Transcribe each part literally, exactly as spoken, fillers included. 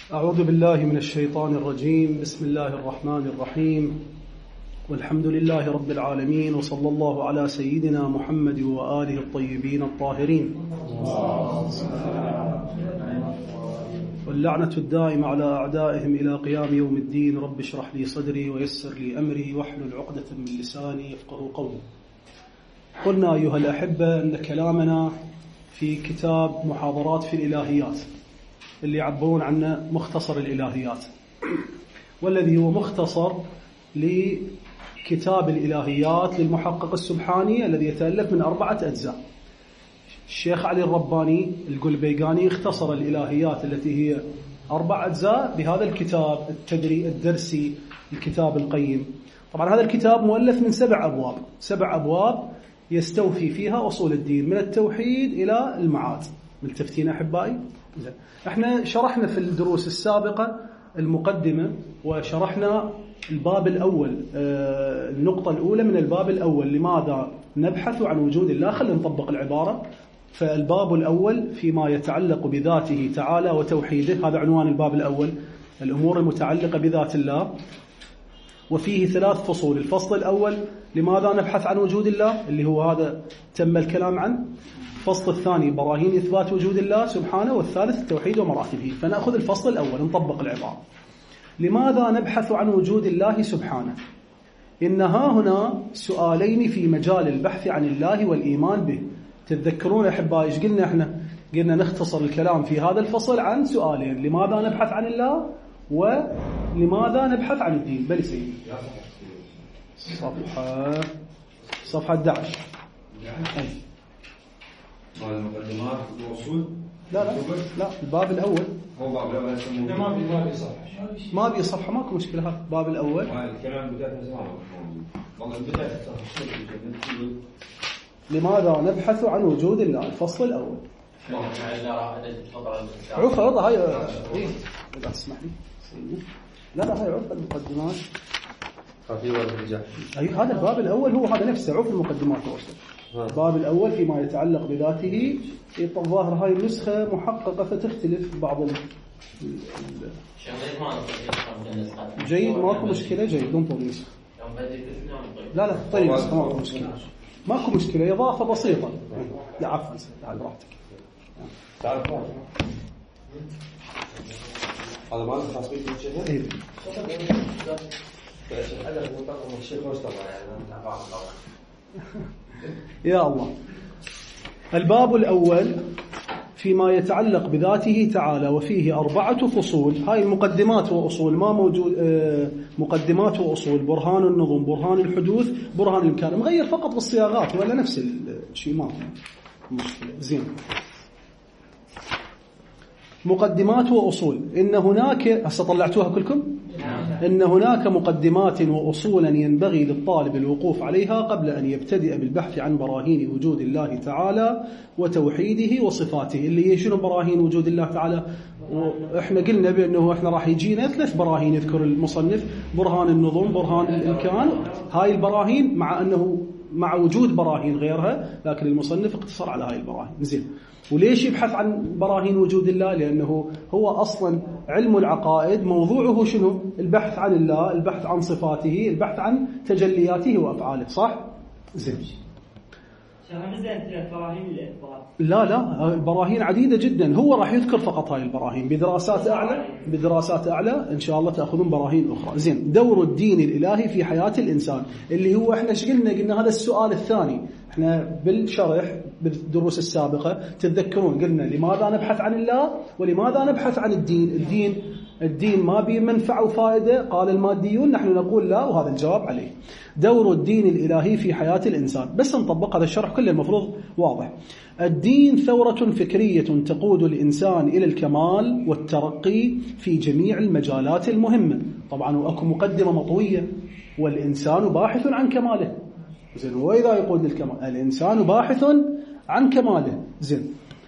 أعوذ بالله من الشيطان الرجيم. بسم الله الرحمن الرحيم، والحمد لله رب العالمين، وصلى الله على سيدنا محمد وآله الطيبين الطاهرين، واللعنة الدائمة على أعدائهم إلى قيام يوم الدين. رب اشرح لي صدري ويسر لي أمري واحلل عقدة من لساني يفقهوا قولي. قلنا أيها الأحبة أن كلامنا في كتاب محاضرات في الإلهيات اللي يعبرون عنه مختصر الإلهيات، والذي هو مختصر لكتاب الإلهيات للمحقق السبحاني الذي يتألف من أربعة أجزاء. الشيخ علي الرباني القلبيقاني اختصر الإلهيات التي هي أربع أجزاء بهذا الكتاب التدري الدرسي الكتاب القيم. طبعا هذا الكتاب مؤلف من سبع أبواب سبع أبواب يستوفي فيها أصول الدين من التوحيد إلى المعاد. ملتفتين أحبائي؟ احنا شرحنا في الدروس السابقة المقدمة، وشرحنا الباب الأول، النقطة الأولى من الباب الأول، لماذا نبحث عن وجود الله. خلينا نطبق العبارة. فالباب الأول فيما يتعلق بذاته تعالى وتوحيده، هذا عنوان الباب الأول، الأمور المتعلقة بذات الله، وفيه ثلاث فصول. الفصل الأول لماذا نبحث عن وجود الله، اللي هو هذا تم الكلام عنه. الفصل الثاني براهين إثبات وجود الله سبحانه، والثالث التوحيد ومراتبه. فنأخذ الفصل الأول نطبق العبارة. لماذا نبحث عن وجود الله سبحانه؟ إنها هنا سؤالين في مجال البحث عن الله والإيمان به. تتذكرون أحبائي إيش قلنا إحنا؟ قلنا نختصر الكلام في هذا الفصل عن سؤالين: لماذا نبحث عن الله، ولماذا نبحث عن الدين. بل سيدي صفحة صفحة أحد عشر. أي المقدمات والوصول. لا لا لا الباب الأول. هو باب الأول يسمونه ما في ما في صفحة ما في صفحة ماكو مشكلة. هذا الباب الأول. الكلام بداية زمان والله بداية الصفحة. لماذا نبحث عن وجود الله، الفصل الأول. عرف عرض هاي إيه لا اسمح لي. لا لا هاي عرض المقدمات. أي هذا الباب الأول هو هذا نفسه عرض المقدمات والوصول. الباب الأول فيما يتعلق بذاته. الظاهر هاي النسخة محققة فتختلف بعض ال... جيد ماكو مشكلة. جيد انطر نسخ. لا لا طيب ماكو مشكلة ماكو مشكلة إضافة بسيطة. لا عفوا تعال براحتك. تعال هذا ما له خاص بيه شيء. ايه يا الله. الباب الأول فيما يتعلق بذاته تعالى، وفيه أربعة فصول. هاي المقدمات وأصول ما موجود. مقدمات وأصول، برهان النظم، برهان الحدوث، برهان الإمكان. مغير فقط بالصياغات ولا نفس الشيء. ما مشكلة. زين. مقدمات وأصول. إن هناك هسه طلعتوها كلكم. إن هناك مقدمات وأصولا ينبغي للطالب الوقوف عليها قبل أن يبتدئ بالبحث عن براهين وجود الله تعالى وتوحيده وصفاته. اللي هي شنو براهين وجود الله تعالى؟ وإحنا قلنا بأنه إحنا راح يجينا ثلاث براهين يذكر المصنف: برهان النظم، برهان الإمكان. هاي البراهين مع أنه مع وجود براهين غيرها، لكن المصنف اقتصر على هاي البراهين. زين. وليش يبحث عن براهين وجود الله؟ لأنه هو أصلا علم العقائد موضوعه شنو؟ البحث عن الله، البحث عن صفاته، البحث عن تجلياته وأفعاله. صح؟ زين. لا لا البراهين عديدة جدا. هو راح يذكر فقط هاي البراهين. بدراسات أعلى بدراسات أعلى إن شاء الله تأخذون براهين أخرى. زين. دور الدين الإلهي في حياة الإنسان، اللي هو إحنا إيش قلنا؟ قلنا هذا السؤال الثاني. إحنا بالشرح بالدروس السابقة تتذكرون قلنا لماذا نبحث عن الله ولماذا نبحث عن الدين. الدين الدين ما به منفعة وفائدة، قال الماديون. نحن نقول لا، وهذا الجواب عليه. دور الدين الإلهي في حياة الإنسان. بس نطبق هذا الشرح كله المفروض واضح. الدين ثورة فكرية تقود الإنسان إلى الكمال والترقي في جميع المجالات المهمة. طبعا وأكو مقدمة مطوية: والإنسان باحث عن كماله. زين. وإذا يقود للكمال الإنسان باحث عن كماله. زين.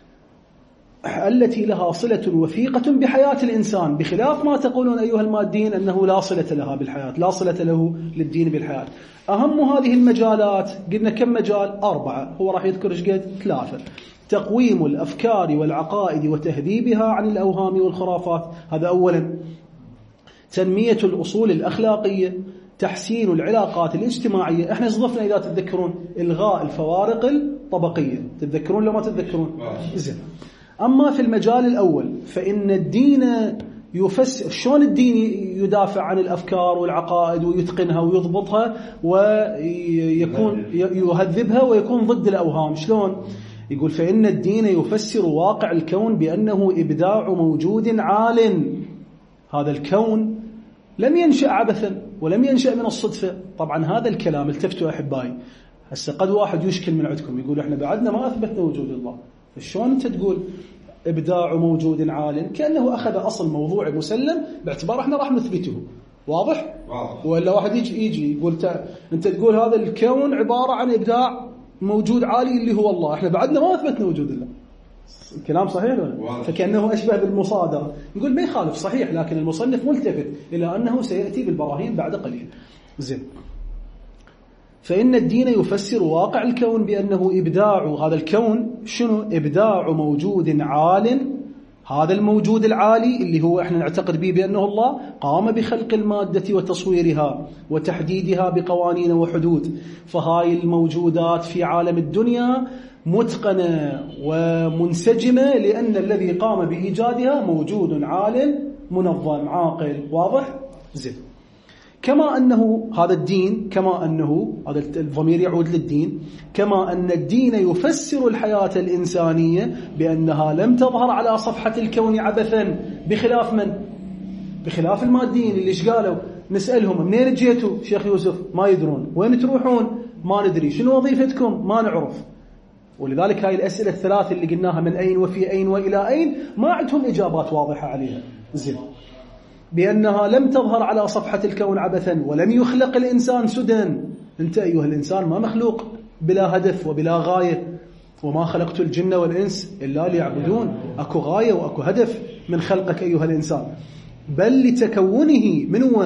التي لها صلة وثيقة بحياة الإنسان، بخلاف ما تقولون أيها المادين أنه لا صلة لها بالحياة، لا صلة له للدين بالحياة. أهم هذه المجالات قلنا كم مجال؟ أربعة. هو راح يذكر إيش قد؟ ثلاثة. تقويم الأفكار والعقائد وتهذيبها عن الأوهام والخرافات. هذا أولا. تنمية الأصول الأخلاقية، تحسين العلاقات الاجتماعية. احنا صدفنا إذا تتذكرون إلغاء الفوارق الطبقية، تتذكرون لو ما تتذكرون؟ زين. أما في المجال الأول فإن الدين يفسر شلون الدين يدافع عن الأفكار والعقائد ويتقنها ويضبطها ويكون يهذبها ويكون ضد الأوهام. شلون؟ يقول فإن الدين يفسر واقع الكون بأنه إبداع موجود عال. هذا الكون لم ينشأ عبثا ولم ينشأ من الصدفة. طبعا هذا الكلام التفتوا أحبائي، هسه قد واحد يشكل من عندكم يقول إحنا بعدنا ما أثبتنا وجود الله، فشلون أنت تقول إبداع موجود عال؟ كأنه أخذ أصل موضوع مسلم باعتبار إحنا راح نثبته. واضح؟ واضح. ولا واحد يجي يجي يقول أنت تقول هذا الكون عبارة عن إبداع موجود عالي اللي هو الله، إحنا بعدنا ما أثبتنا وجود الله. الكلام صحيح ولا؟ فكأنه أشبه بالمصادرة. نقول ما يخالف صحيح، لكن المصنف ملتفت إلى أنه سيأتي بالبراهين بعد قليل. زين. فإن الدين يفسر واقع الكون بأنه إبداع. هذا الكون شنو؟ إبداع موجود عال. هذا الموجود العالي اللي هو احنا نعتقد به بأنه الله قام بخلق المادة وتصويرها وتحديدها بقوانين وحدود. فهاي الموجودات في عالم الدنيا متقنة ومنسجمة لأن الذي قام بإيجادها موجود عال منظم عاقل. واضح؟ زين. كما أنه هذا الدين، كما أنه هذا الضمير يعود للدين، كما أن الدين يفسر الحياة الإنسانية بأنها لم تظهر على صفحة الكون عبثا، بخلاف من؟ بخلاف الماديين اللي إيش قالوا؟ نسألهم منين جيتوا شيخ يوسف؟ ما يدرون. وين تروحون؟ ما ندري. شنو وظيفتكم؟ ما نعرف. ولذلك هاي الأسئلة الثلاث اللي قلناها من أين وفي أين وإلى أين ما عندهم إجابات واضحة عليها. زين. بأنها لم تظهر على صفحة الكون عبثا ولم يخلق الإنسان سدى. أنت أيها الإنسان ما مخلوق بلا هدف وبلا غاية. وما خلقت الجن والإنس إلا ليعبدون. أكو غاية وأكو هدف من خلقك أيها الإنسان، بل لتكونه من هو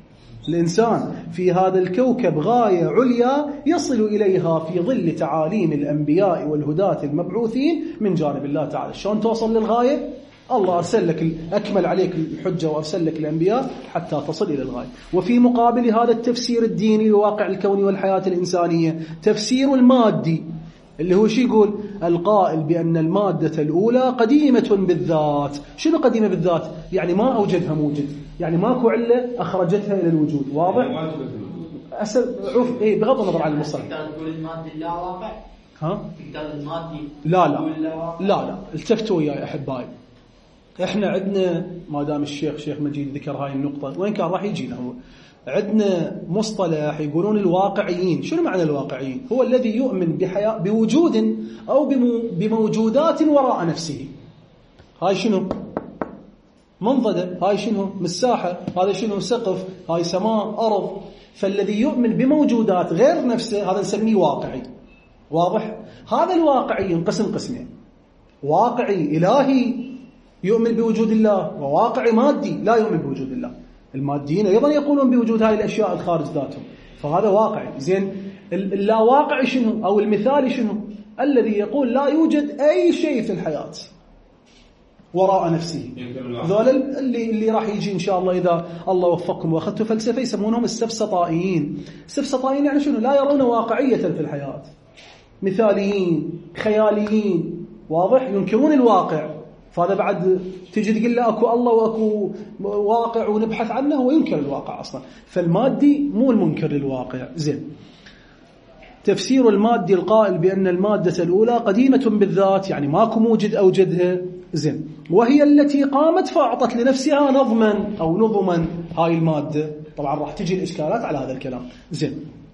الإنسان في هذا الكوكب غاية عليا يصل إليها في ظل تعاليم الأنبياء والهداة المبعوثين من جانب الله تعالى. شلون توصل للغاية؟ الله أرسل لك، أكمل عليك الحجة وأرسل لك الأنبياء حتى تصل إلى الغاية. وفي مقابل هذا التفسير الديني لواقع الكون والحياة الإنسانية تفسير المادي اللي هو شو يقول؟ القائل بأن المادة الأولى قديمة بالذات. شنو قديمة بالذات؟ يعني ما أوجدها موجد، يعني ماكو علة أخرجتها إلى الوجود. واضح؟ أسأل عوف إيه بغض النظر عن المصطلح. تقدر تقول المادة لا واقع؟ ها؟ تقدر المادي؟ لا لا لا لا التفتوا وياي أحبائي. إحنا عندنا ما دام الشيخ شيخ مجيد ذكر هاي النقطة وين كان راح يجينا هو، عندنا مصطلح يقولون الواقعيين. شنو معنى الواقعيين؟ هو الذي يؤمن بحياة بوجود أو بموجودات وراء نفسه. هاي شنو؟ منضدة. هاي شنو؟ مساحة. هذا شنو؟ سقف. هاي سماء أرض. فالذي يؤمن بموجودات غير نفسه هذا نسميه واقعي. واضح؟ هذا الواقعي ينقسم قسمين: واقعي إلهي يؤمن بوجود الله، وواقعي مادي لا يؤمن بوجود الله. الماديين أيضا يقولون بوجود هاي الأشياء الخارج ذاتهم، فهذا واقعي. زين، اللا واقعي شنو؟ أو المثالي شنو؟ الذي يقول لا يوجد أي شيء في الحياة وراء نفسه. ذول اللي اللي راح يجي إن شاء الله إذا الله وفقكم وأخذتوا فلسفة يسمونهم السفسطائيين. السفسطائيين يعني شنو؟ لا يرون واقعية في الحياة، مثاليين، خياليين. واضح؟ ينكرون الواقع. فهذا بعد تجي تقول له أكو الله وأكو واقع ونبحث عنه، هو ينكر الواقع أصلا. فالمادي مو المنكر للواقع. زين، تفسير المادي القائل بأن المادة الأولى قديمة بالذات، يعني ماكو موجد أوجدها. زين، وهي التي قامت فأعطت لنفسها نظما أو نظما. هاي المادة طبعا راح تجي الإشكالات على هذا الكلام. زين،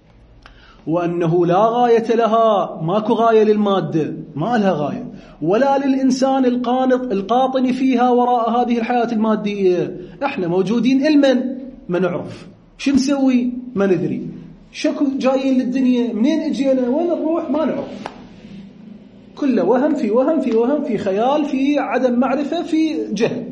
وأنه لا غاية لها، ماكو غاية للمادة، ما لها غاية، ولا للإنسان القانط القاطن فيها وراء هذه الحياة المادية. احنا موجودين علما ما نعرف، شو نسوي ما ندري، شكو جايين للدنيا، منين اجينا، وين نروح ما نعرف. كله وهم في وهم في وهم في خيال في عدم معرفة في جهل.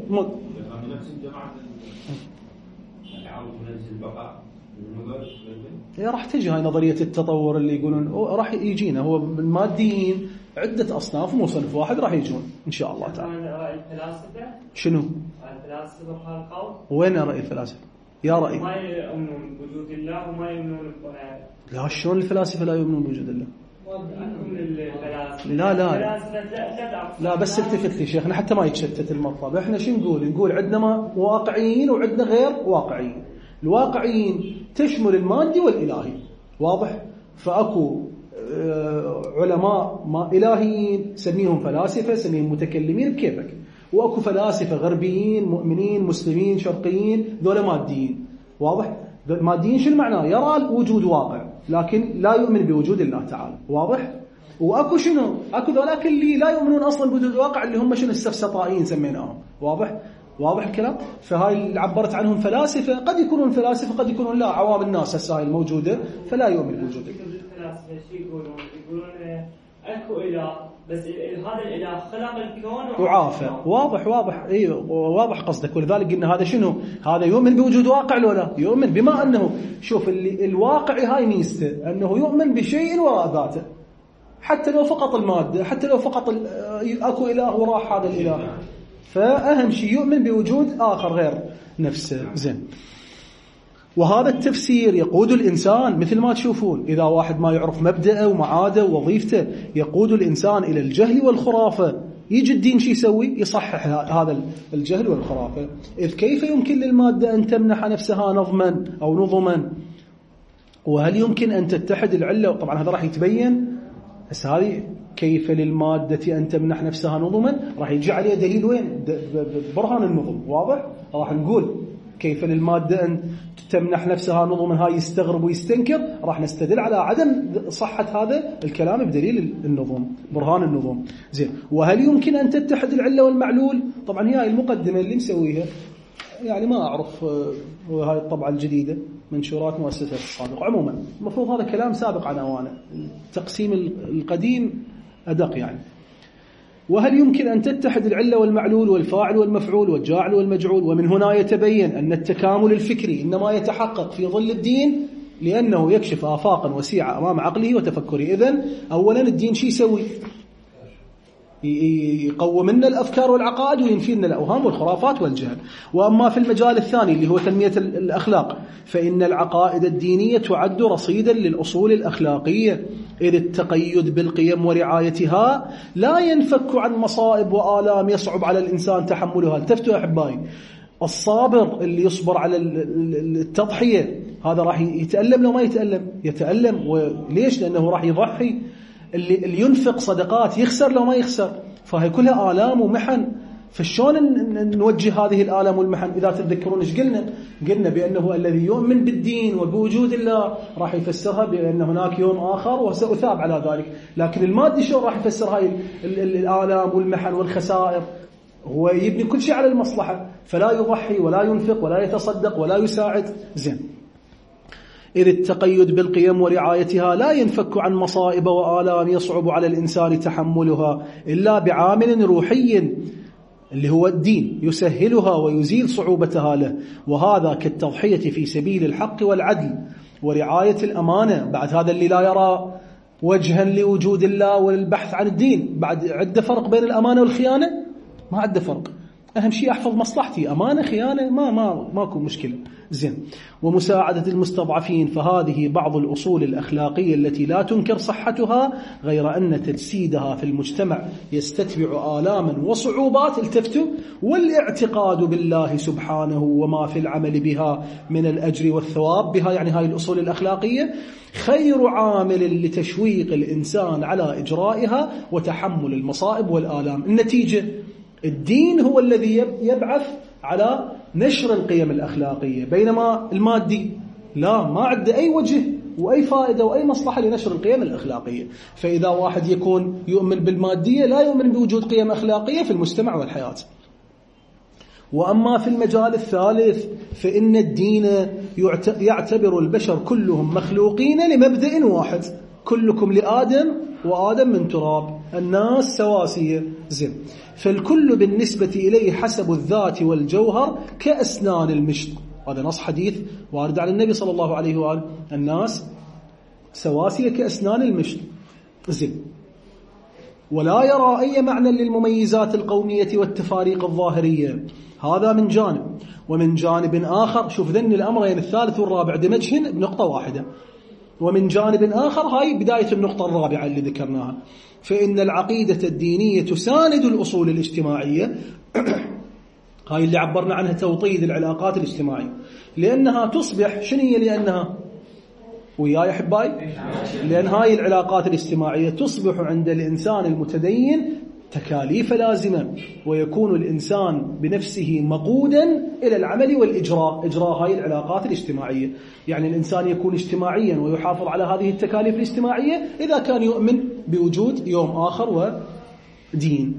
هي راح تجي هاي نظرية التطور اللي يقولون راح يجينا. هو الماديين عدة أصناف مو صنف واحد راح يجون إن شاء الله تعالى. رأي الفلاسفة شنو؟ الفلاسفة بهالقول وين رأي الفلاسفة؟ يا رأي ما يؤمنون بوجود الله وما يؤمنون لا شلون الفلاسفة لا يؤمنون بوجود الله؟ لا لا لا بس التفت لي شيخنا حتى ما يتشتت المطلب. احنا شو نقول؟ نقول عندنا واقعيين وعندنا غير واقعيين. الواقعيين تشمل المادي والإلهي، واضح؟ فأكو علماء ما إلهيين سميهم فلاسفة، سميهم متكلمين بكيفك، وأكو فلاسفة غربيين مؤمنين مسلمين شرقيين ذولا ماديين، واضح؟ ماديين شو المعنى؟ يرى وجود واقع لكن لا يؤمن بوجود الله تعالى، واضح؟ واكو شنو؟ اكو ذولاك اللي لا يؤمنون اصلا بوجود الواقع اللي هم شنو السفسطائيين سميناهم، واضح؟ واضح الكلام؟ فهاي اللي عبرت عنهم فلاسفة، قد يكونون فلاسفة قد يكونون لا عوام الناس هسه هاي الموجودة فلا يؤمن بوجود الله. الفلاسفة شو يقولون؟ يقولون اكو اله بس هذا الاله خلق الكون وعافى. واضح واضح ايوه واضح قصدك. ولذلك قلنا هذا شنو؟ هذا يؤمن بوجود واقع لو لا؟ يؤمن بما انه شوف اللي الواقعي هاي ميزته انه يؤمن بشيء وراء ذاته، حتى لو فقط المادة، حتى لو فقط اكو اله وراح هذا الاله، فاهم شيء يؤمن بوجود اخر غير نفسه. زين، وهذا التفسير يقود الإنسان مثل ما تشوفون، إذا واحد ما يعرف مبدأه ومعاده ووظيفته يقود الإنسان إلى الجهل والخرافة. يجي الدين شو يسوي؟ يصحح هذا الجهل والخرافة. إذ كيف يمكن للمادة أن تمنح نفسها نظما أو نظما؟ وهل يمكن أن تتحد العلة؟ طبعا هذا راح يتبين. بس هذه كيف للمادة أن تمنح نفسها نظما راح يجي عليه دليل وين؟ برهان النظم، واضح؟ راح نقول كيف للمادة أن تمنح نفسها نظما، هاي يستغرب ويستنكر، راح نستدل على عدم صحة هذا الكلام بدليل النظم، برهان النظم. زين، وهل يمكن أن تتحد العلة والمعلول؟ طبعا هي المقدمة اللي مسويها يعني ما أعرف، هاي الطبعة الجديدة منشورات مؤسسة الصادق. عموما المفروض هذا كلام سابق عن أوانه، التقسيم القديم أدق يعني. وهل يمكن أن تتحد العلة والمعلول والفاعل والمفعول والجاعل والمجعول؟ ومن هنا يتبين أن التكامل الفكري إنما يتحقق في ظل الدين، لأنه يكشف آفاقا وسيعة أمام عقله وتفكره. إذن أولا الدين شي يسوي؟ يقوم لنا الأفكار والعقائد وينفي لنا الأوهام والخرافات والجهل. وأما في المجال الثاني اللي هو تنمية الأخلاق، فإن العقائد الدينية تعد رصيدا للأصول الأخلاقية، إذ التقيد بالقيم ورعايتها لا ينفك عن مصائب وآلام يصعب على الإنسان تحملها. التفتوا أحبائي، الصابر اللي يصبر على التضحية هذا راح يتألم لو ما يتألم؟ يتألم. وليش؟ لأنه راح يضحي. اللي, اللي ينفق صدقات يخسر لو ما يخسر، فهي كلها آلام ومحن. فشون نوجه هذه الآلام والمحن؟ إذا تتذكرون إيش قلنا؟ قلنا بأنه الذي يؤمن بالدين وبوجود الله راح يفسرها بأن هناك يوم آخر وسأثاب على ذلك. لكن المادي شو راح يفسر هاي الآلام والمحن والخسائر؟ هو يبني كل شيء على المصلحة، فلا يضحي ولا ينفق ولا يتصدق ولا يساعد. زين، إذ التقيد بالقيم ورعايتها لا ينفك عن مصائب وآلام يصعب على الإنسان تحملها إلا بعامل روحي اللي هو الدين يسهلها ويزيل صعوبتها له، وهذا كالتضحية في سبيل الحق والعدل ورعاية الأمانة. بعد هذا اللي لا يرى وجها لوجود الله والبحث عن الدين، بعد عدة فرق بين الأمانة والخيانة؟ ما عدة فرق. أهم شيء أحفظ مصلحتي، أمانة خيانة ما ما ماكو مشكلة. زين، ومساعدة المستضعفين، فهذه بعض الأصول الأخلاقية التي لا تنكر صحتها، غير أن تجسيدها في المجتمع يستتبع آلاما وصعوبات. التفتوا، والاعتقاد بالله سبحانه وما في العمل بها من الأجر والثواب بها، يعني هاي الأصول الأخلاقية خير عامل لتشويق الإنسان على إجرائها وتحمل المصائب والآلام. النتيجة الدين هو الذي يبعث على نشر القيم الأخلاقية، بينما المادي لا، ما عنده أي وجه وأي فائدة وأي مصلحة لنشر القيم الأخلاقية. فإذا واحد يكون يؤمن بالمادية لا يؤمن بوجود قيم أخلاقية في المجتمع والحياة. وأما في المجال الثالث فإن الدين يعتبر البشر كلهم مخلوقين لمبدأ واحد، كلكم لآدم وآدم من تراب، الناس سواسية. زين، فالكل بالنسبة إليه حسب الذات والجوهر كأسنان المشط. هذا نص حديث وارد على النبي صلى الله عليه وآله، الناس سواسية كأسنان المشط. زين، ولا يرى أي معنى للمميزات القومية والتفاريق الظاهرية. هذا من جانب. ومن جانب آخر، شوف ذن الأمرين الثالث والرابع دمجهن بنقطة واحدة. ومن جانب آخر، هاي بداية النقطة الرابعة اللي ذكرناها، فإن العقيدة الدينية تساند الأصول الاجتماعية هاي اللي عبرنا عنها توطيد العلاقات الاجتماعية، لأنها تصبح شنية؟ لأنها وياي أحبائي، لأن هاي العلاقات الاجتماعية تصبح عند الإنسان المتدين تكاليف لازمة، ويكون الإنسان بنفسه مقودا إلى العمل والإجراء، إجراء هاي العلاقات الاجتماعية. يعني الإنسان يكون اجتماعيا ويحافظ على هذه التكاليف الاجتماعية إذا كان يؤمن بوجود يوم آخر ودين،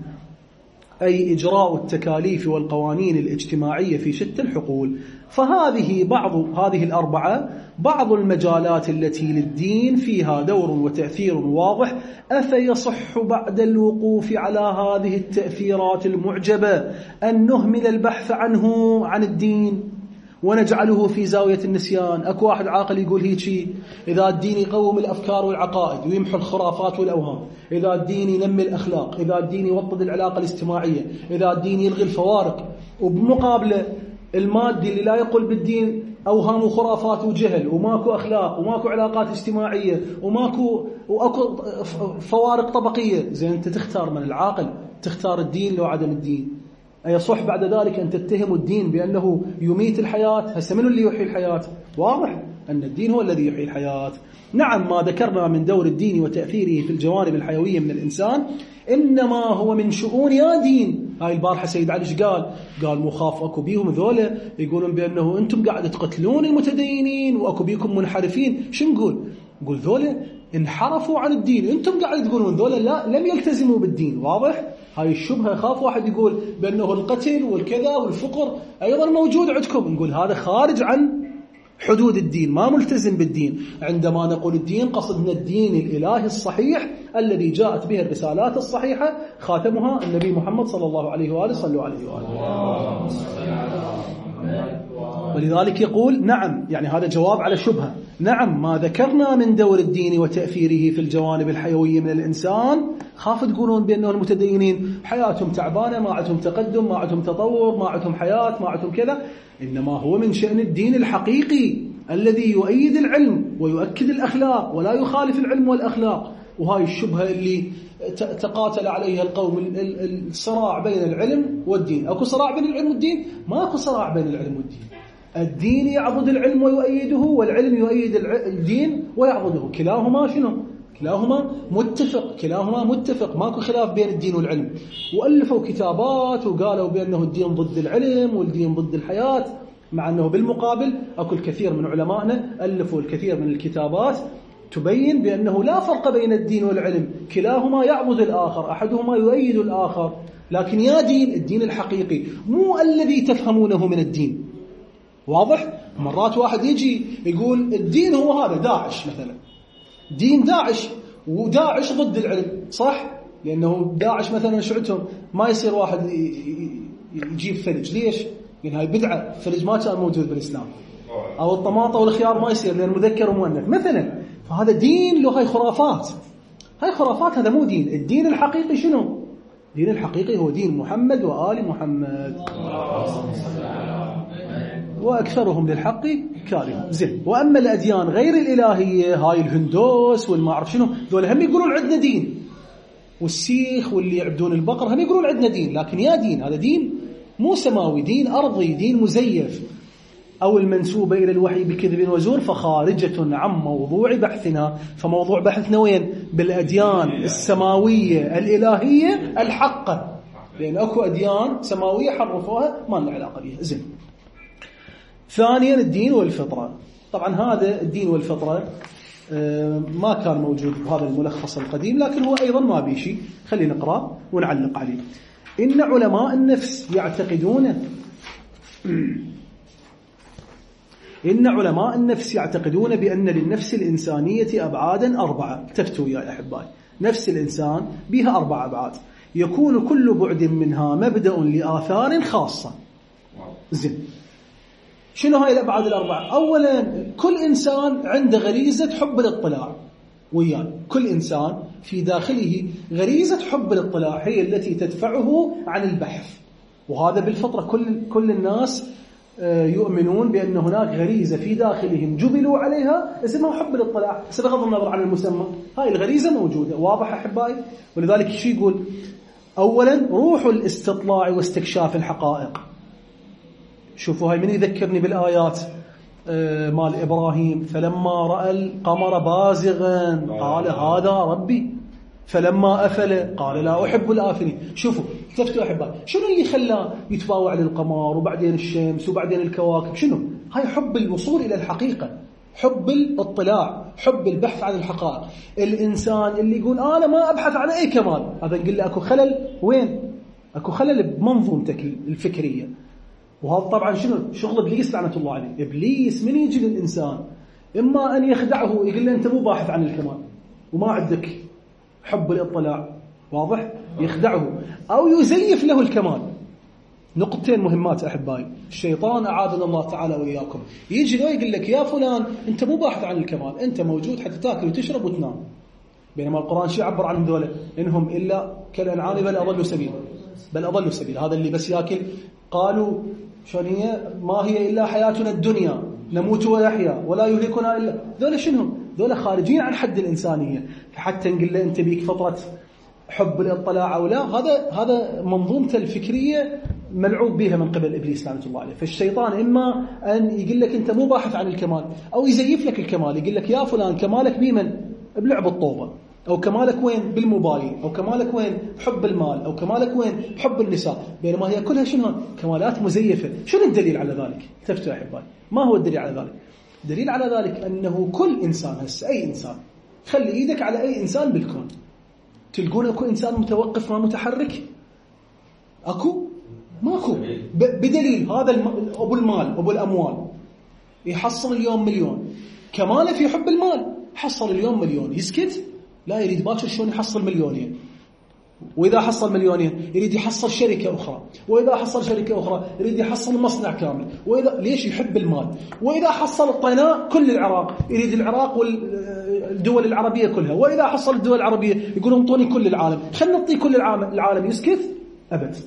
أي إجراء التكاليف والقوانين الاجتماعية في شتى الحقول. فهذه بعض هذه الأربعة بعض المجالات التي للدين فيها دور وتأثير واضح. أفيصح بعد الوقوف على هذه التأثيرات المعجبة أن نهمل البحث عنه عن الدين ونجعله في زاوية النسيان؟ أكو واحد عاقل يقول هيك: إذا الدين يقوم الأفكار والعقائد ويمحو الخرافات والأوهام، إذا الدين ينمي الأخلاق، إذا الدين يوطد العلاقة الاجتماعية، إذا الدين يلغي الفوارق، وبمقابله المادي اللي لا يقول بالدين أوهام وخرافات وجهل وماكو أخلاق وماكو علاقات اجتماعية وماكو وأكو فوارق طبقية، زين أنت تختار من العاقل؟ تختار الدين لو عدم الدين؟ أيصح بعد ذلك أن تتهم الدين بأنه يميت الحياة؟ هسه من اللي يحيي الحياة؟ واضح أن الدين هو الذي يحيي الحياة. نعم، ما ذكرنا من دور الدين وتأثيره في الجوانب الحيوية من الإنسان إنما هو من شؤون يا دين. هاي البارحة سيد علي قال قال مو خاف أكو بيهم ذولا يقولون بأنه أنتم قاعد تقتلون المتدينين وأكو بيكم منحرفين. شو نقول؟ نقول ذولا انحرفوا عن الدين، أنتم قاعد تقولون ذولا لا لم يلتزموا بالدين. واضح؟ هاي الشبهة خاف واحد يقول بأنه القتل والكذا والفقر أيضا موجود عندكم، نقول هذا خارج عن حدود الدين، ما ملتزم بالدين. عندما نقول الدين قصدنا الدين الإلهي الصحيح الذي جاءت به الرسالات الصحيحة خاتمها النبي محمد صلى الله عليه وآله صلوا عليه وآله. ولذلك يقول نعم، يعني هذا جواب على شبهة. نعم، ما ذكرنا من دور الدين وتأثيره في الجوانب الحيوية من الإنسان، خاف تقولون بأنه المتدينين حياتهم تعبانة، ما عندهم تقدم، ما عندهم تطور، ما عندهم حياة، ما عندهم كذا. إنما هو من شأن الدين الحقيقي الذي يؤيد العلم ويؤكد الأخلاق ولا يخالف العلم والأخلاق. وهاي الشبهة اللي تقاتل عليها القوم، الصراع بين العلم والدين. أكو صراع بين العلم والدين؟ ما أكو صراع بين العلم والدين. الدين يعبد العلم ويؤيده، والعلم يؤيد الدين ويعبده. كلاهما شنو؟ كلاهما متفق، كلاهما متفق، ماكو خلاف بين الدين والعلم. وألفوا كتابات وقالوا بأنه الدين ضد العلم والدين ضد الحياة، مع أنه بالمقابل أكو الكثير من علمائنا ألفوا الكثير من الكتابات تبين بأنه لا فرق بين الدين والعلم، كلاهما يعبد الآخر، أحدهما يؤيد الآخر. لكن يا دين، الدين الحقيقي مو الذي تفهمونه من الدين. واضح؟ مرات واحد يجي يقول الدين هو هذا داعش مثلا، دين داعش، وداعش ضد العلم، صح؟ لأنه داعش مثلا شعتهم ما يصير واحد يجيب ثلج، ليش؟ لأن هاي بدعة، الثلج ما كان موجود بالإسلام. أو الطماطة والخيار ما يصير لأن مذكر ومؤنث مثلا. فهذا دين له هاي خرافات، هاي خرافات، هذا مو دين. الدين الحقيقي شنو؟ الدين الحقيقي هو دين محمد وآل محمد، وأكثرهم للحق كارهون. زين. وأما الأديان غير الإلهية، هاي الهندوس والما أعرف شنو، ذول هم يقولون عندنا دين، والسيخ واللي يعبدون البقر هم يقولون عندنا دين. لكن يا دين، هذا دين مو سماوي، دين أرضي، دين مزيف، أو المنسوبة إلى الوحي بكذب وزور، فخارجة عن موضوع بحثنا. فموضوع بحثنا وين؟ بالأديان السماوية الإلهية الحقة، لأن أكو أديان سماوية حرفوها ما لنا علاقة بها. زين. ثانيا الدين والفطرة. طبعا هذا الدين والفطرة ما كان موجود بهذا الملخص القديم، لكن هو أيضا ما بيشي، خلينا نقرأ ونعلق عليه. إن علماء النفس يعتقدون إن علماء النفس يعتقدون بأن للنفس الإنسانية أبعادا أربعة. اكتفتوا يا أحبائي، نفس الإنسان بها أربع أبعاد، يكون كل بعد منها مبدأ لآثار خاصة. زين. شنو هاي الأبعاد الأربعة؟ أولا، كل إنسان عنده غريزة حب الاطلاع، ويانا. كل إنسان في داخله غريزة حب الاطلاع هي التي تدفعه عن البحث، وهذا بالفطرة كل كل الناس يؤمنون بأن هناك غريزة في داخلهم جبلوا عليها اسمها حب الاطلاع، بس بغض النظر عن المسمى هاي الغريزة موجودة. واضح أحبائي؟ ولذلك شو يقول؟ أولا روح الاستطلاع واستكشاف الحقائق. شوفوا هاي من يذكرني بالآيات مال إبراهيم، فلما رأى القمر بازغا قال هذا ربي فلما أفل قال لا أحب الآفلين. شوفوا التفتوا أحبائي، شنو اللي خلاه يتباوع للقمر وبعدين الشمس وبعدين الكواكب؟ شنو؟ هاي حب الوصول إلى الحقيقة، حب الاطلاع، حب البحث عن الحقائق. الإنسان اللي يقول أنا ما أبحث عن أي كمال، هذا نقول له أكو خلل. وين؟ أكو خلل بمنظومتك الفكرية. وهذا طبعا شنو؟ شغل إبليس لعنة الله عليه. إبليس من يجي للإنسان إما أن يخدعه يقول له أنت مو باحث عن الكمال وما عندك حب الاطلاع، واضح؟ يخدعه أو يزيف له الكمال. نقطتين مهمات أحبائي، الشيطان أعاذنا الله تعالى وإياكم يجي له يقول لك يا فلان أنت مو باحث عن الكمال، أنت موجود حتى تأكل وتشرب وتنام. بينما القرآن شو يعبر عن ذولا؟ إنهم إلا كالأنعام بل أضلوا سبيل، بل أضلوا سبيل. هذا اللي بس يأكل. قالوا شون هي؟ ما هي إلا حياتنا الدنيا نموت ويحيا ولا يهلكنا إلا. ذولا شنو؟ ذولا خارجين عن حد الإنسانية. فحتى نقول له أنت بيك فطرة حب الاطلاع أو لا، هذا هذا منظومته الفكرية ملعوب بها من قبل إبليس لعنة الله عليه. فالشيطان إما أن يقول لك أنت مو باحث عن الكمال أو يزيف لك الكمال، يقول لك يا فلان كمالك بمن؟ بلعب الطوبة، أو كمالك وين؟ بالموبايل، أو كمالك وين؟ بحب المال، أو كمالك وين؟ بحب النساء. بينما هي كلها شنو؟ كمالات مزيفة. شنو الدليل على ذلك؟ تفتوا يا أحبائي، ما هو الدليل على ذلك؟ الدليل على ذلك أنه كل إنسان هسه أي إنسان، خلي إيدك على أي إنسان بالكون تلقون أكو إنسان متوقف ما متحرك؟ أكو؟ ماكو. بدليل هذا الم... أبو المال أبو الأموال يحصل اليوم مليون، كماله في حب المال، حصل اليوم مليون يسكت؟ لا، يريد باكر شلون يحصل مليونين، وإذا حصل مليونين يريد يحصل شركة أخرى، وإذا حصل شركة أخرى يريد يحصل مصنع كامل، وإذا ليش يحب المال، وإذا حصل الطيناء كل العراق يريد العراق والدول العربية كلها، وإذا حصل الدول العربية يقولون انطوني كل العالم، خلنا نعطي كل العالم، يسكت؟ أبد.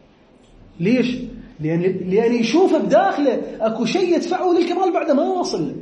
ليش؟ لأن لأن يشوف بداخله أكو شيء يدفعه للكمال بعد ما واصل له.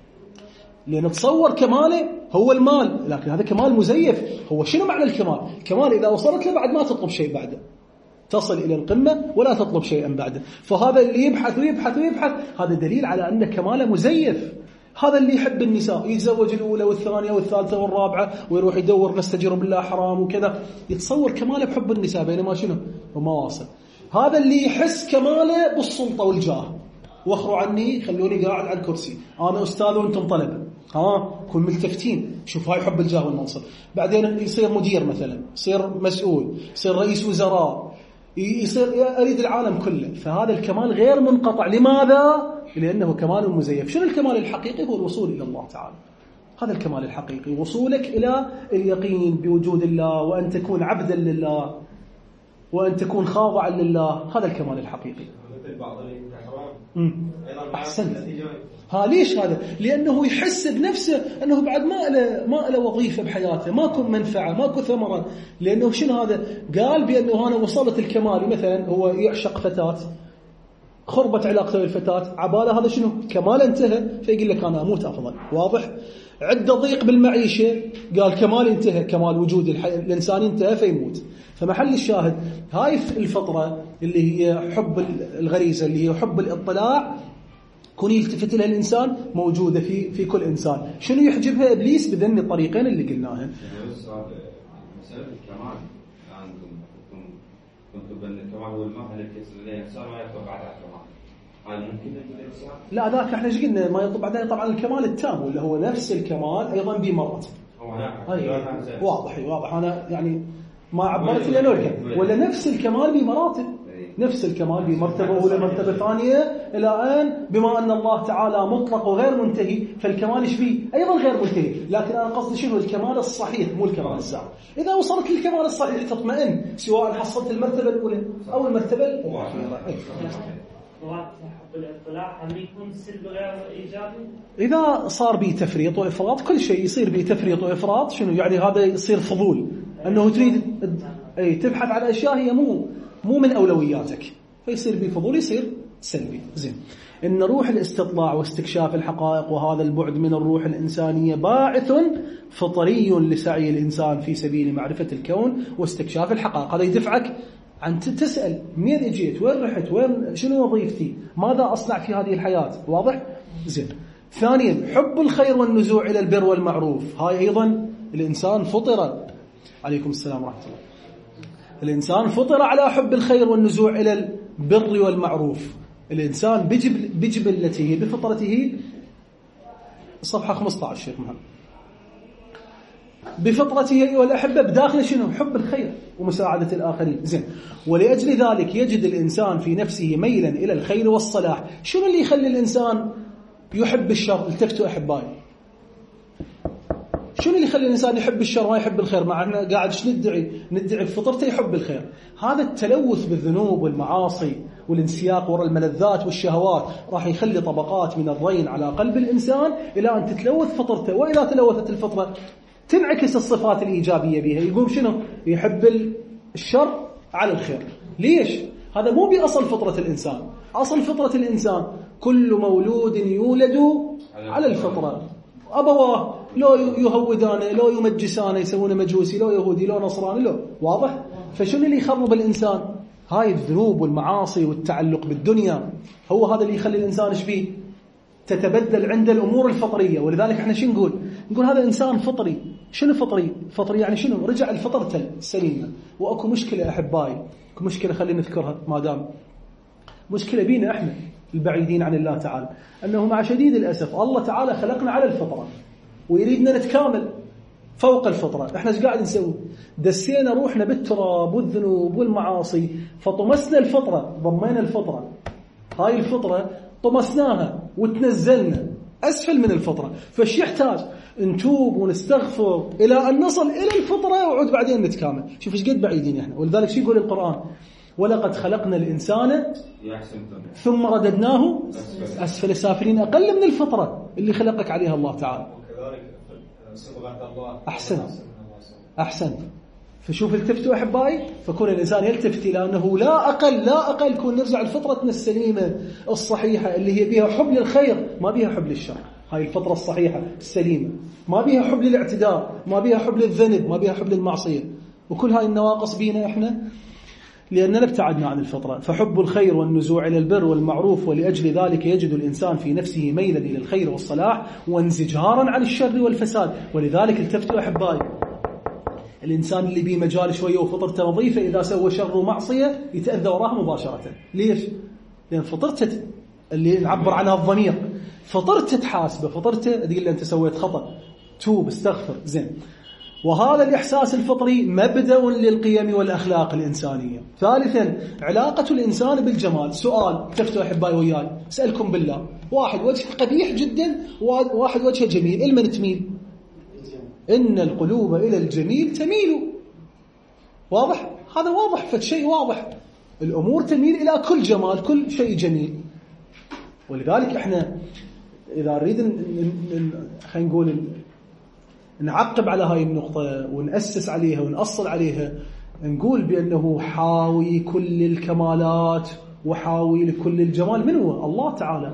لأن تصور كماله هو المال، لكن هذا كمال مزيف. هو شنو معنى الكمال؟ الكمال إذا وصلت له بعد ما تطلب شيء بعده، تصل إلى القمة ولا تطلب شيئا بعده. فهذا اللي يبحث ويبحث ويبحث هذا دليل على أن كماله مزيف. هذا اللي يحب النساء يتزوج الأولى والثانية والثالثة والرابعة ويروح يدور نستجر بالله حرام وكذا، يتصور كماله بحب النساء بينما شنو؟ وما واصل. هذا اللي يحس كماله بالسلطة والجاه، واخروا عني خلوني قاعد على الكرسي، أنا أستاذ وأنتم طلبة، ها كن ملتفتين. شوف هاي حب الجاه والمنصب. بعدين يصير مدير مثلا، يصير مسؤول، يصير رئيس وزراء، يصير أريد العالم كله. فهذا الكمال غير منقطع. لماذا؟ لأنه كمال مزيف. شنو الكمال الحقيقي؟ هو الوصول إلى الله تعالى. هذا الكمال الحقيقي، وصولك إلى اليقين بوجود الله، وأن تكون عبدا لله، وأن تكون خاضعا لله. هذا الكمال الحقيقي. أحسنت. ها ليش هذا؟ لأنه يحس بنفسه أنه بعد ما له ما له وظيفة بحياته، ماكو منفعة، ماكو ثمرة. لأنه شنو هذا؟ قال بأنه أنا وصلت الكمال. مثلا هو يعشق فتاة، خربت علاقته بالفتاة، عباله هذا شنو؟ كمال انتهى، فيقول لك أنا أموت أفضل. واضح؟ عنده ضيق بالمعيشة، قال كمال انتهى، كمال وجود الإنسان انتهى فيموت. فمحل الشاهد هاي الفطرة اللي هي حب الغريزة، اللي هي حب الاطلاع، كون يلتفت لها الإنسان، موجودة في في كل إنسان. شنو يحجبها إبليس؟ بذن الطريقين اللي قلناها. مسألة الكمال عندكم كنتم بأن الكمال هو المرحلة التي الإنسان ما يطلب بعدها الكمال. هاي ممكن الإنسان؟ لا ذاك احنا ايش قلنا؟ ما يطلب بعدها طبعا الكمال التام، واللي هو نفس الكمال أيضا بمراتب. واضح واضح. أنا يعني ما عبرت لأنه الكلام، ولا نفس الكمال بمراتب، نفس الكمال بمرتبة أولى مرتبة ثانية إلى أن بما أن الله تعالى مطلق وغير منتهي، فالكمال إيش فيه؟ أيضا غير منتهي. لكن أنا قصدي شنو؟ الكمال الصحيح مو الكمال الزائد. إذا وصلت للكمال الصحيح تطمئن، سواء حصلت المرتبة الأولى أو المرتبة الأخيرة. حب الاطلاع هم يكون سلبي غير إيجابي؟ إذا صار به تفريط وإفراط، كل شيء يصير به تفريط وإفراط شنو يعني؟ هذا يصير فضول، أنه تريد أي تبحث عن أشياء هي مو مو من أولوياتك، فيصير به فضول، يصير سلبي. زين، إن روح الاستطلاع واستكشاف الحقائق وهذا البعد من الروح الإنسانية باعث فطري لسعي الإنسان في سبيل معرفة الكون واستكشاف الحقائق. هذا يدفعك عن تسأل منين اجيت، وين رحت، وين شنو وظيفتي، ماذا أصنع في هذه الحياة. واضح؟ زين. ثانيا، حب الخير والنزوع إلى البر والمعروف. هاي أيضا الإنسان فطر، عليكم السلام ورحمة الله، الإنسان فطر على حب الخير والنزوع إلى البر والمعروف. الإنسان بجبل بجبلته بفطرته، صفحة خمسة عشر شيخ محمد، بفطرته أيها الأحبة بداخل شنو؟ حب الخير ومساعدة الآخرين. زين، ولأجل ذلك يجد الإنسان في نفسه ميلا إلى الخير والصلاح. شنو اللي يخلي الإنسان يحب الشر؟ التفتوا أحبائي، شنو اللي يخلي الإنسان يحب الشر ما يحب الخير؟ مع أننا قاعد ايش ندعي؟ ندعي بفطرته يحب الخير. هذا التلوث بالذنوب والمعاصي والانسياق وراء الملذات والشهوات راح يخلي طبقات من الرين على قلب الإنسان إلى أن تتلوث فطرته، وإذا تلوثت الفطرة تنعكس الصفات الإيجابية بها، يقوم شنو؟ يحب الشر على الخير. ليش؟ هذا مو بأصل فطرة الإنسان. أصل فطرة الإنسان كل مولود يولد على الفطرة، أبواه لو يهودانه، لو يمجسانه، يسوونه مجوسي، لو يهودي، لو نصراني، لو. واضح؟ فشنو اللي يخرب الإنسان؟ هاي الذنوب والمعاصي والتعلق بالدنيا، هو هذا اللي يخلي الإنسان ايش بيه؟ تتبدل عند الأمور الفطرية. ولذلك احنا شو نقول؟ نقول هذا إنسان فطري. شنو فطري؟ فطري يعني شنو؟ رجع الفطرة السليمة. وأكو مشكلة أحبائي، أكو مشكلة خلينا نذكرها ما دام مشكلة بينا احنا البعيدين عن الله تعالى، أنه مع شديد الأسف الله تعالى خلقنا على الفطرة ويريدنا نتكامل فوق الفطرة. احنا ايش قاعد نسوي؟ دسينا روحنا بالتراب والذنوب والمعاصي، فطمسنا الفطرة، ضمينا الفطرة، هاي الفطرة طمسناها وتنزلنا أسفل من الفطرة. فش يحتاج؟ نتوب ونستغفر إلى أن نصل إلى الفطرة وعود بعدين نتكامل. شوف ايش قد بعيدين احنا. ولذلك شو يقول القرآن؟ ولقد خلقنا الإنسان ثم رددناه أسفل السافلين. أقل من الفطرة اللي خلقك عليها الله تعالى. أحسن أحسن. فشوف التفتوا أحبائي، فكون الإنسان يلتفت إلى أنه لا أقل لا أقل كون نرجع لفطرتنا السليمة الصحيحة اللي هي بها حب للخير ما بها حب للشر. هاي الفطرة الصحيحة السليمة ما بها حب للاعتداء، ما بها حب للذنب، ما بها حب للمعصية. وكل هاي النواقص بينا إحنا لأننا ابتعدنا عن الفطرة. فحب الخير والنزوع إلى البر والمعروف، ولأجل ذلك يجد الإنسان في نفسه ميلا إلى الخير والصلاح وانزجارا عن الشر والفساد. ولذلك التفتوا أحبائي، الإنسان اللي بيه مجال شوية وفطرته نظيفة إذا سوى شر ومعصية يتأذى وراها مباشرة. ليش؟ لأن فطرته اللي نعبر عنها الضمير، فطرته تحاسبه، فطرته تقول له أنت سويت خطأ، توب استغفر. زين. وهذا الإحساس الفطري مبدأ للقيم والأخلاق الإنسانية. ثالثا، علاقة الإنسان بالجمال. سؤال تفتوا أحبائي وياي، سألكم بالله، واحد وجهه قبيح جدا وواحد وجهه جميل، المن تميل؟ إن القلوب إلى الجميل تميل. واضح؟ هذا واضح، فالشيء واضح، الأمور تميل إلى كل جمال، كل شيء جميل. ولذلك إحنا إذا نريد خلينا نقول نعقب على هاي النقطة ونأسس عليها ونأصل عليها، نقول بأنه حاوي كل الكمالات وحاوي لكل الجمال. من هو؟ الله تعالى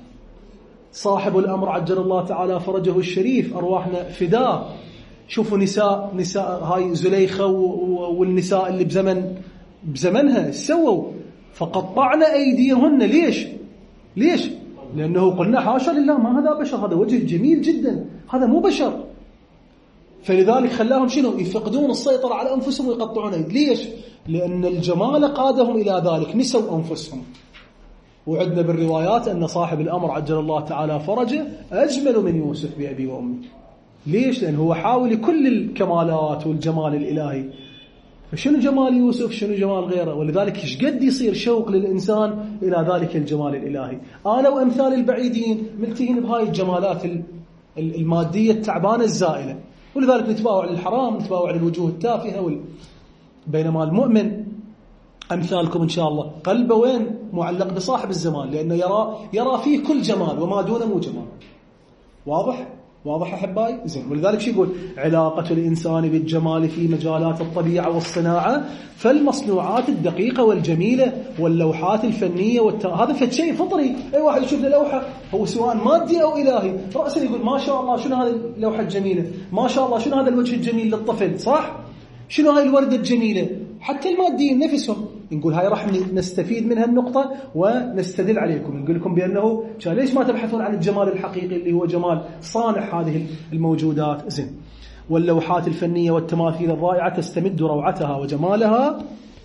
صاحب الأمر عجل الله تعالى فرجه الشريف، أرواحنا فداء. شوفوا نساء نساء هاي زليخة والنساء اللي بزمن بزمنها سووا، فقطعنا أيديهن. ليش؟ ليش؟ لأنه قلنا حاشا لله، ما هذا بشر، هذا وجه جميل جدا، هذا مو بشر. فلذلك خلاهم شنو؟ يفقدون السيطرة على أنفسهم ويقطعون أيديهم. ليش؟ لأن الجمال قادهم إلى ذلك، نسوا أنفسهم. وعدنا بالروايات أن صاحب الأمر عجل الله تعالى فرجه أجمل من يوسف بأبي وأمي. ليش؟ لأنه هو حاول كل الكمالات والجمال الإلهي. فشنو جمال يوسف؟ شنو جمال غيره؟ ولذلك إيش قد يصير شوق للإنسان إلى ذلك الجمال الإلهي. أنا وأمثال البعيدين ملتهين بهاي الجمالات المادية التعبانة الزائلة، ولذلك نتباوع للحرام، نتباوع للوجوه التافهة وال... بينما المؤمن أمثالكم إن شاء الله قلبه وين؟ معلق بصاحب الزمان، لأنه يرى يرى فيه كل جمال وما دونه مو جمال. واضح؟ واضح أحبائي؟ زين. ولذلك شو يقول؟ علاقة الإنسان بالجمال في مجالات الطبيعة والصناعة، فالمصنوعات الدقيقة والجميلة واللوحات الفنية والت... هذا فد شيء فطري. أي واحد يشوف له لوحة هو سواء مادي أو إلهي رأسا يقول ما شاء الله شنو هذه اللوحة الجميلة، ما شاء الله شنو هذا الوجه الجميل للطفل، صح؟ شنو هاي الوردة الجميلة. حتى الماديين نفسهم نقول هاي راح نستفيد منها النقطة ونستدل عليكم، نقول لكم بأنه ليش ما تبحثون عن الجمال الحقيقي اللي هو جمال صانع هذه الموجودات. زين. واللوحات الفنية والتماثيل الرائعة تستمد روعتها وجمالها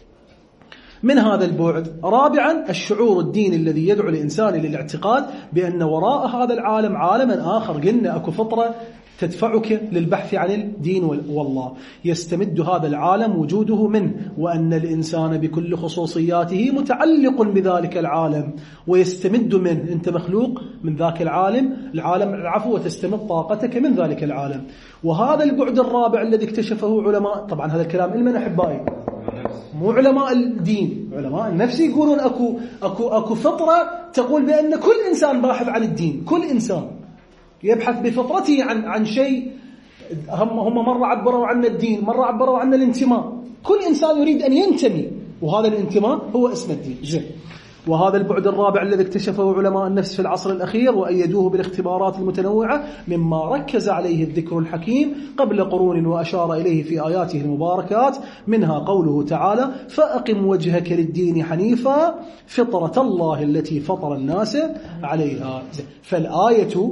من هذا البعد. رابعا الشعور الديني الذي يدعو الإنسان للاعتقاد بأن وراء هذا العالم عالما آخر. قلنا أكو فطرة تدفعك للبحث عن الدين والله، يستمد هذا العالم وجوده منه، وأن الإنسان بكل خصوصياته متعلق بذلك العالم ويستمد منه. أنت مخلوق من ذاك العالم العالم العفو، وتستمد طاقتك من ذلك العالم. وهذا البعد الرابع الذي اكتشفه علماء، طبعا هذا الكلام علما أحبائي مو علماء الدين، علماء النفس يقولون أكو, أكو, أكو فطرة تقول بأن كل إنسان باحث عن الدين، كل إنسان يبحث بفطرته عن عن شيء. هم هم مرة عبروا عن الدين، مرة عبروا عن الانتماء. كل إنسان يريد أن ينتمي، وهذا الانتماء هو اسم الدين. زين. وهذا البعد الرابع الذي اكتشفه علماء النفس في العصر الأخير وأيدوه بالاختبارات المتنوعة مما ركز عليه الذكر الحكيم قبل قرون وأشار إليه في آياته المباركات، منها قوله تعالى: فأقم وجهك للدين حنيفا فطرة الله التي فطر الناس عليها. فالآية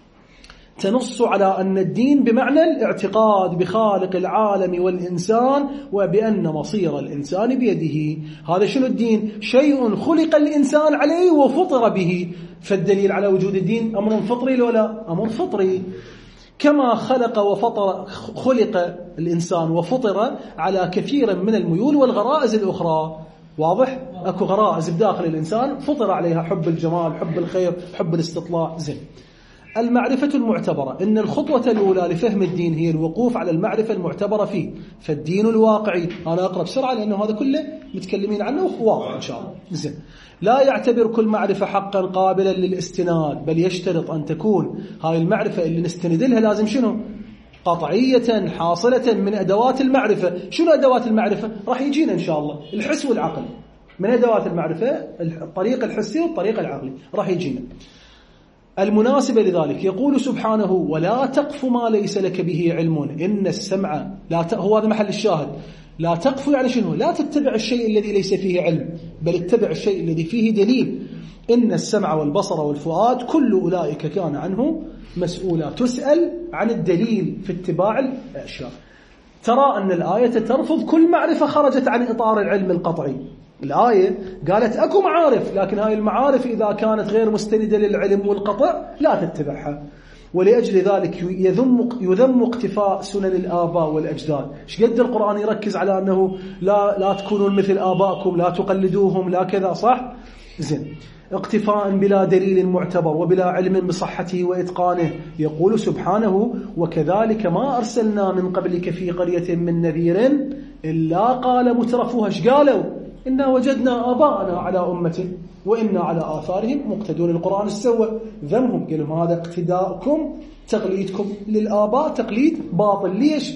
تنص على أن الدين بمعنى الاعتقاد بخالق العالم والإنسان وبأن مصير الإنسان بيده. هذا شنو الدين؟ شيء خلق الإنسان عليه وفطر به. فالدليل على وجود الدين أمر فطري ولا أمر فطري. كما خلق وفطر خلق الإنسان وفطر على كثير من الميول والغرائز الأخرى. واضح؟ أكو غرائز بداخل الإنسان فطر عليها، حب الجمال، حب الخير، حب الاستطلاع. زين. المعرفة المعتبرة، إن الخطوة الأولى لفهم الدين هي الوقوف على المعرفة المعتبرة فيه. فالدين الواقعي، أنا أقرأ بسرعة لأنه هذا كله متكلمين عنه واضح إن شاء الله. زين. لا يعتبر كل معرفة حقا قابلا للاستناد، بل يشترط أن تكون هاي المعرفة اللي نستند لها لازم شنو؟ قطعية حاصلة من أدوات المعرفة. شنو أدوات المعرفة؟ راح يجينا إن شاء الله الحس والعقل. من أدوات المعرفة الطريق الحسي والطريق العقلي راح يجينا المناسبة لذلك. يقول سبحانه: ولا تقف ما ليس لك به علم إن السمع لا ت... هو هذا محل الشاهد. لا تقف يعني شنو؟ لا تتبع الشيء الذي ليس فيه علم، بل اتبع الشيء الذي فيه دليل. إن السمع والبصر والفؤاد كل أولئك كان عنه مسؤولا. تسأل عن الدليل في اتباع الأشياء. ترى أن الآية ترفض كل معرفة خرجت عن إطار العلم القطعي. الآية قالت أكو معارف، لكن هاي المعارف إذا كانت غير مستندة للعلم والقطع لا تتبعها. ولأجل ذلك يذم يذم اقتفاء سنن الآباء والأجداد. ايش قد القرآن يركز على أنه لا لا تكونون مثل آبائكم، لا تقلدوهم، لا كذا، صح؟ زين. اقتفاء بلا دليل معتبر وبلا علم بصحته وإتقانه. يقول سبحانه: وكذلك ما أرسلنا من قبلك في قرية من نذير إلا قال مترفوها. ايش قالوا؟ إنا وجدنا آباءنا على أمة وإنا على آثارهم مقتدون. القرآن استوى ذمهم، قال لهم هذا اقتداءكم، تقليدكم للآباء تقليد باطل. ليش؟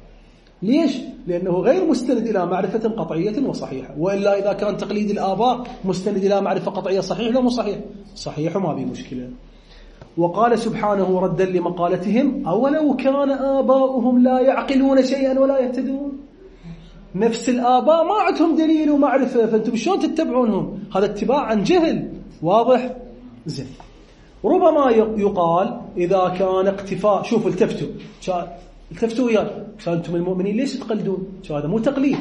ليش؟ لأنه غير مستند إلى معرفة قطعية وصحيحة. وإلا إذا كان تقليد الآباء مستند إلى معرفة قطعية صحيح لا مو صحيح؟ صحيح وما بي مشكلة. وقال سبحانه ردا لمقالتهم: أولو كان آباؤهم لا يعقلون شيئا ولا يهتدون. نفس الآباء ما عندهم دليل ومعرفة، فأنتم شلون تتبعونهم؟ هذا اتباع عن جهل. واضح؟ زين. ربما يقال إذا كان اقتفاء، شوفوا التفتوا التفتوا وياي، أنتم المؤمنين ليش تقلدون؟ هذا مو تقليد،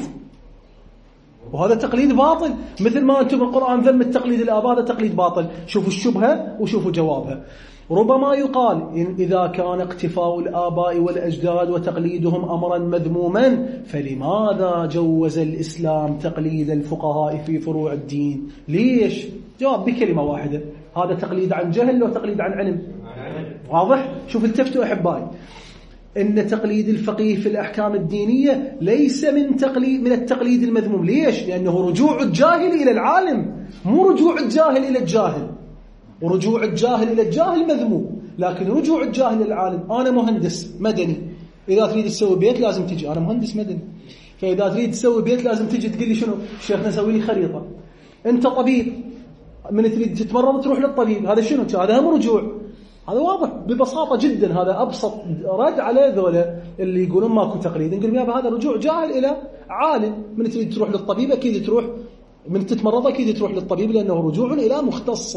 وهذا تقليد باطل. مثل ما أنتم القرآن ذم التقليد الآباء، هذا تقليد باطل. شوفوا الشبهة وشوفوا جوابها. ربما يقال إن إذا كان اقتفاء الآباء والأجداد وتقليدهم أمرا مذموما، فلماذا جوز الإسلام تقليد الفقهاء في فروع الدين؟ ليش؟ جواب بكلمة واحدة: هذا تقليد عن جهل وتقليد عن علم. واضح؟ شوف التفتوا أحبائي. إن تقليد الفقيه في الأحكام الدينية ليس من تقليد من التقليد المذموم. ليش؟ لأنه رجوع الجاهل إلى العالم، مو رجوع الجاهل إلى الجاهل. ورجوع الجاهل إلى الجاهل مذموم، لكن رجوع الجاهل إلى العالم. أنا مهندس مدني، إذا تريد تسوي بيت لازم تجي، أنا مهندس مدني، فإذا تريد تسوي بيت لازم تجي تقول لي شنو شيخنا سوي لي خريطة. أنت طبيب، من تريد تتمرض تروح للطبيب، هذا شنو؟ هذا هم رجوع. هذا واضح ببساطة جدا، هذا أبسط رد على ذولا اللي يقولون ماكو تقليد. نقول يابا هذا رجوع جاهل إلى عالم. من تريد تروح للطبيب أكيد تروح، من تتمرض أكيد تروح للطبيب، لأنه رجوع إلى مختص.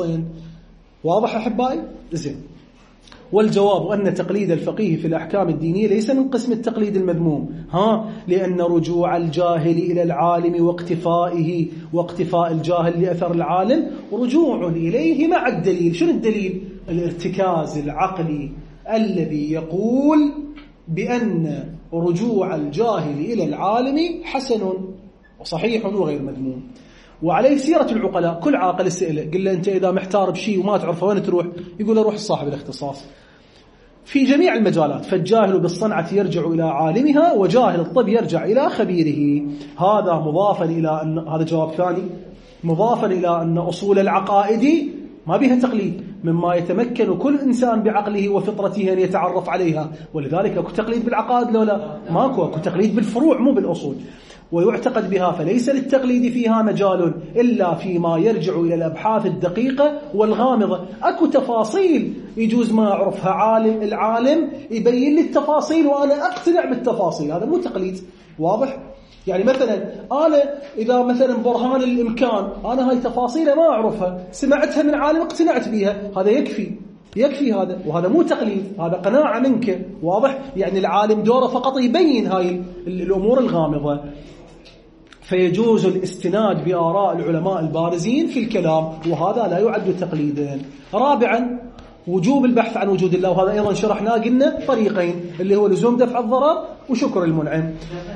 واضح أحبائي؟ زين. والجواب أن تقليد الفقيه في الأحكام الدينية ليس من قسم التقليد المذموم، ها لأن رجوع الجاهل إلى العالم واقتفائه واقتفاء الجاهل لأثر العالم رجوع إليه مع الدليل. شنو الدليل؟ الارتكاز العقلي الذي يقول بأن رجوع الجاهل إلى العالم حسن وصحيح وغير مذموم. وعليه سيرة العقلاء. كل عاقل اسأله قل له أنت إذا محتار بشيء وما تعرفه وين تروح؟ يقول له روح صاحب الاختصاص في جميع المجالات. فالجاهل بالصنعة يرجع إلى عالمها، وجاهل الطب يرجع إلى خبيره. هذا مضافا إلى أن هذا جواب ثاني، مضافا إلى أن أصول العقائد ما بها تقليد، مما يتمكن كل إنسان بعقله وفطرته أن يتعرف عليها. ولذلك أكو تقليد بالعقائد لو لا ماكو، أكو تقليد بالفروع مو بالأصول، ويعتقد بها. فليس للتقليد فيها مجال إلا فيما يرجع إلى الأبحاث الدقيقة والغامضة. أكو تفاصيل يجوز ما أعرفها عالم، العالم يبين لي التفاصيل وأنا أقتنع بالتفاصيل، هذا مو تقليد. واضح؟ يعني مثلا أنا إذا مثلا برهان الإمكان أنا هاي تفاصيل ما أعرفها، سمعتها من عالم اقتنعت بها، هذا يكفي يكفي هذا، وهذا مو تقليد، هذا قناعة منك. واضح؟ يعني العالم دوره فقط يبين هاي الأمور الغامضة. فيجوز الاستناد بآراء العلماء البارزين في الكلام، وهذا لا يعد تقليدا. رابعا وجوب البحث عن وجود الله، وهذا أيضا شرحناه قلنا طريقين، اللي هو لزوم دفع الضرر وشكر المنعم.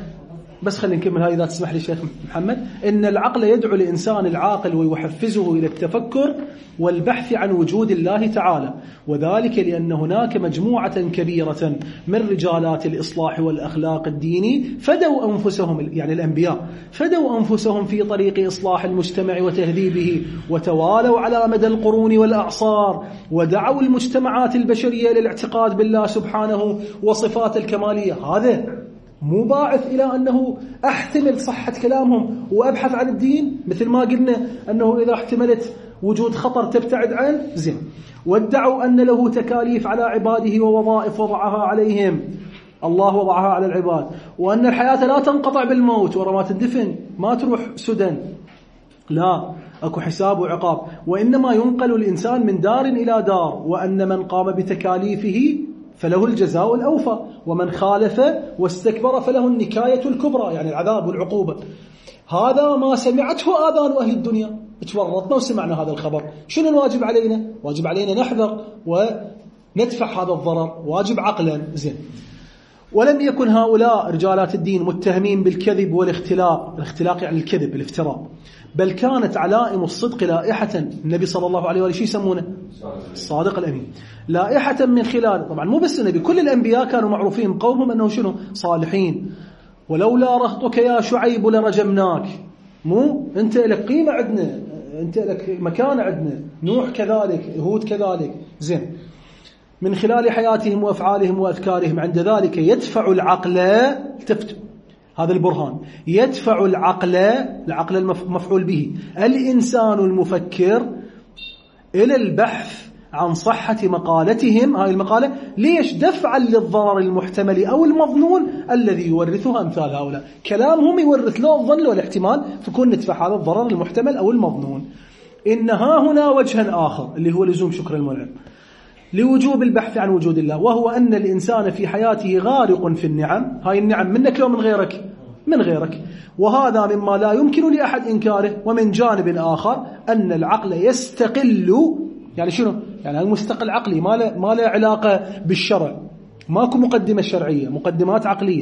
بس خلينا نكمل هاي إذا تسمح لي شيخ محمد. إن العقل يدعو الإنسان العاقل ويحفزه إلى التفكر والبحث عن وجود الله تعالى، وذلك لأن هناك مجموعة كبيرة من رجالات الإصلاح والأخلاق الديني فدوا أنفسهم، يعني الأنبياء فدوا أنفسهم في طريق إصلاح المجتمع وتهذيبه، وتوالوا على مدى القرون والأعصار، ودعوا المجتمعات البشرية للاعتقاد بالله سبحانه وصفات الكمالية. هذا مو باعث إلى أنه أحتمل صحة كلامهم وأبحث عن الدين، مثل ما قلنا أنه إذا احتملت وجود خطر تبتعد عنه. زين. وادعوا أن له تكاليف على عباده ووظائف وضعها عليهم، الله وضعها على العباد، وأن الحياة لا تنقطع بالموت، ورا ما تندفن ما تروح سدى، لا أكو حساب وعقاب، وإنما ينقل الإنسان من دار إلى دار، وأن من قام بتكاليفه فله الجزاء الأوفى، ومن خالف واستكبر فله النكاية الكبرى، يعني العذاب والعقوبة. هذا ما سمعته آذان أهل الدنيا، تورطنا وسمعنا هذا الخبر. شنو الواجب علينا؟ واجب علينا نحذر وندفع هذا الضرر، واجب عقلا. زين. ولم يكن هؤلاء رجالات الدين متهمين بالكذب والاختلاق، الاختلاق يعني الكذب الافتراء، بل كانت علائم الصدق لائحة. النبي صلى الله عليه وآله شو يسمونه؟ الصادق الأمين. لائحة من خلال، طبعا مو بس النبي، كل الأنبياء كانوا معروفين قومهم أنه شنو؟ صالحين. ولولا رهطك يا شعيب لرجمناك. مو أنت لك قيمة عندنا، أنت لك مكانة عندنا، نوح كذلك، هود كذلك. زين. من خلال حياتهم وأفعالهم وأذكارهم، عند ذلك يدفع العقل، تفت هذا البرهان، يدفع العقل، العقل المفعول به، الإنسان المفكر إلى البحث عن صحة مقالتهم. هاي المقالة ليش؟ دفعا للضرر المحتمل أو المظنون الذي يورثها أمثال هؤلاء. كلامهم يورث له الظن والاحتمال، فكون ندفع هذا الضرر المحتمل أو المظنون. إنها هنا وجها آخر اللي هو لزوم شكر المنعم لوجوب البحث عن وجود الله، وهو أن الإنسان في حياته غارق في النعم. هاي النعم منك لو من غيرك؟ من غيرك. وهذا مما لا يمكن لأحد إنكاره. ومن جانب آخر أن العقل يستقل، يعني شنو؟ يعني المستقل عقلي ما له ما له علاقة بالشرع، ماكو مقدمة شرعية، مقدمات عقلية.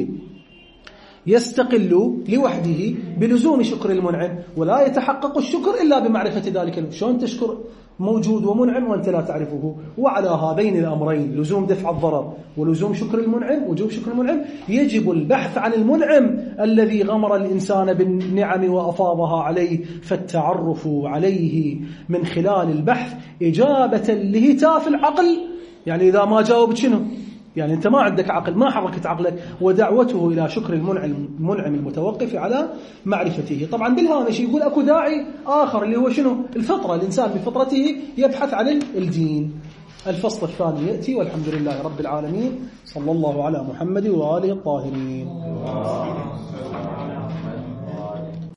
يستقل لوحده بلزوم شكر المنعم، ولا يتحقق الشكر إلا بمعرفة ذلك. شلون تشكر موجود ومنعم وأنت لا تعرفه. وعلى هذين الأمرين لزوم دفع الضرر ولزوم شكر المنعم وجوب شكر المنعم يجب البحث عن المنعم الذي غمر الإنسان بالنعم وأفاضها عليه، فالتعرف عليه من خلال البحث إجابة لهتاف العقل. يعني إذا ما جاوبت شنو؟ يعني أنت ما عندك عقل، ما حركت عقلك، ودعوته إلى شكر المنعم المنعم المتوقف على معرفته. طبعا بالهامش يقول أكو داعي آخر اللي هو شنو؟ الفطرة، الإنسان بفطرته يبحث عن الدين. الفصل الثاني يأتي، والحمد لله رب العالمين، صلى الله على محمد وآله الطاهرين.